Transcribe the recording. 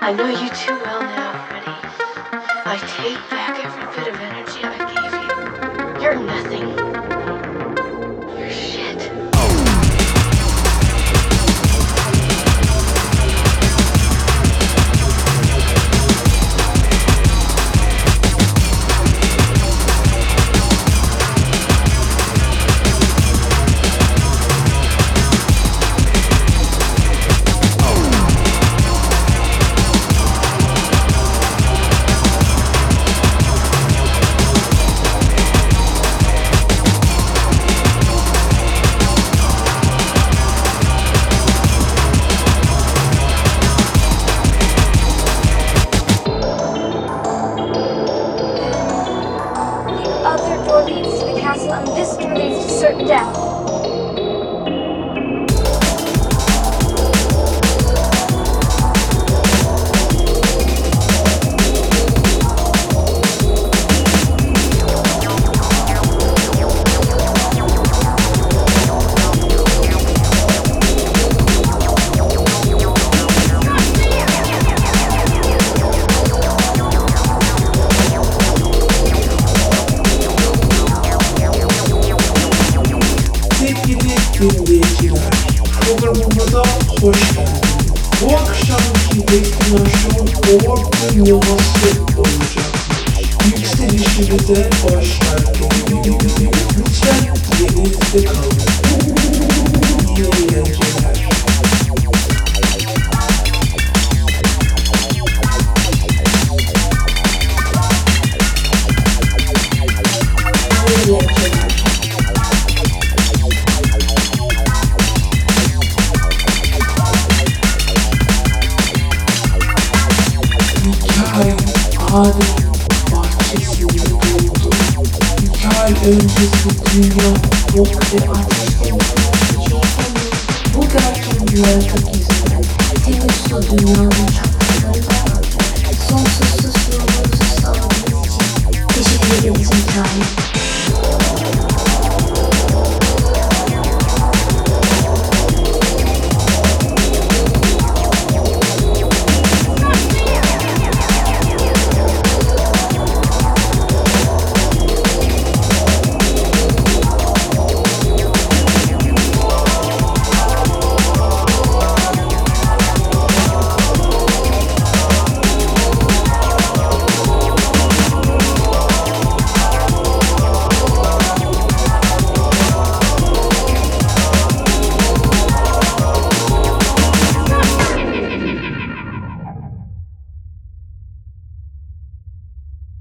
I know you too well now, Freddie. I take back every bit of energy I gave you. You're nothing. You're shit. Other door leads to the castle, and this door leads to certain death. Dinleyiciler, programımıza hoş geldiniz. Bu akşamki destinasyon Ork Yuvası olacak. Yükselişimize başlarken lütfen yerinizde kalın. İyi eğlenceler. Adem bahçesinde doğdu. 2 ay öncesi dünya yok ve ateşte bu gerçek dünyada gizli. Tenüsü dünyanın çapları vardı. Sonsuz susluğumuzu sağladığınız için teşekkür ederiz hikaye.